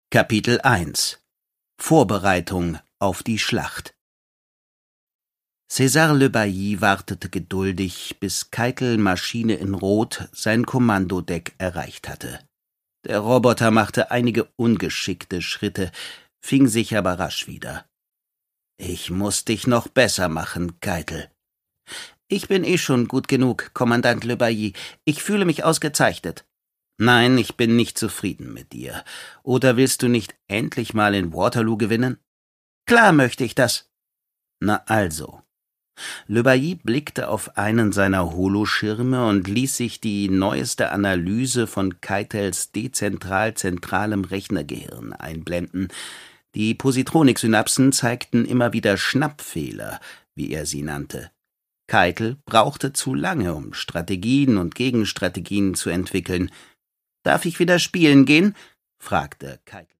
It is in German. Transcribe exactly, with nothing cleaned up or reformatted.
Kapitel eins Vorbereitung auf die Schlacht. César Le Bailly wartete geduldig, bis Keitel Maschine in Rot sein Kommandodeck erreicht hatte. Der Roboter machte einige ungeschickte Schritte, fing sich aber rasch wieder. »Ich muss dich noch besser machen, Keitel.« »Ich bin eh schon gut genug, Kommandant Le Bailly. Ich fühle mich ausgezeichnet.« »Nein, ich bin nicht zufrieden mit dir. Oder willst du nicht endlich mal in Waterloo gewinnen?« »Klar möchte ich das.« »Na also.« Le Bailly blickte auf einen seiner Holoschirme und ließ sich die neueste Analyse von Keitels dezentral-zentralem Rechnergehirn einblenden. Die Positronik-Synapsen zeigten immer wieder Schnappfehler, wie er sie nannte. Keitel brauchte zu lange, um Strategien und Gegenstrategien zu entwickeln. »Darf ich wieder spielen gehen?« fragte Keitel.